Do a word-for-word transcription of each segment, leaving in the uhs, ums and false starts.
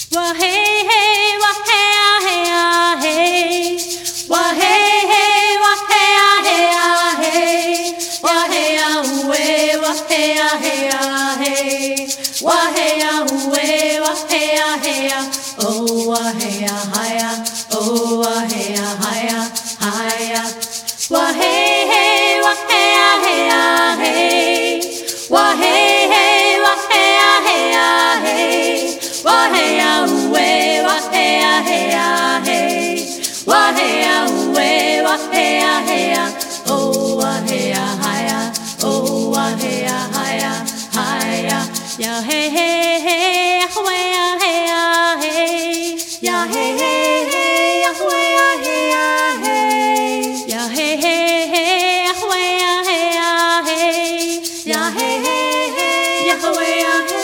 Wah hey hey, wah hey ah hey ah hey. Wah hey hey, wah hey ah hey ah hey. Wah hey ah ooh, wah hey ah hey ah hey. Wah hey ah ooh, wah hey ah hey ah. Oh wah hey ah hi ah. Oh wah hey ah hi ah hi ah. Wah hey hey, wah hey ah hey ah hey. Wah hey hey, wah hey ah hey ah hey. Wah hey ah ooh, wah hey ah hey ah hey. Wah hey ah ooh, wah hey ah hey ah. Oh wah hey ah hi ah. Oh wah hey ah hi ah hi ah. Ya hey hey hey, ah wah hey ah hey. Ya hey hey hey, ah wah hey ah hey. Ya hey hey hey, ah wah hey ah hey. Ya hey hey hey, ah wah hey.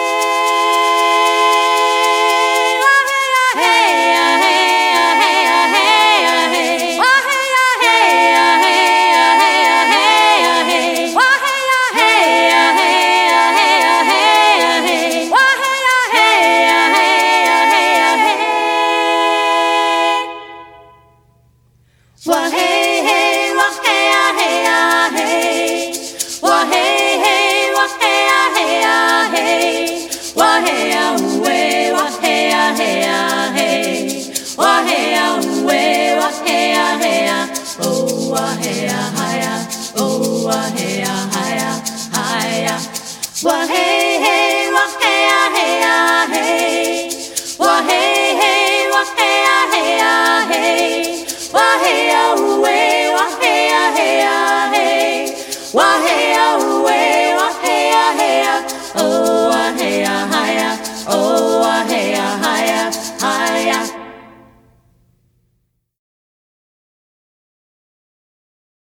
Wah hey hey, wah hey ah hey ah hey. Wah hey hey, wah hey ah hey ah hey. Wah hey ah ooh, wah hey ah hey ah hey. Wah hey ah ooh, wah hey ah hey ah. Oh wah hey ah hi ah. Oh wah hey ah hi ah hi ah. Wah hey hey, wah hey ah hey ah hey. Wah hey hey, wah hey ah hey ah hey. Wah hey ah ooh, wah hey ah hey ah hey. Wah hey ah ooh, wah hey ah hey ah. Oh wah hey ah hi ah. Oh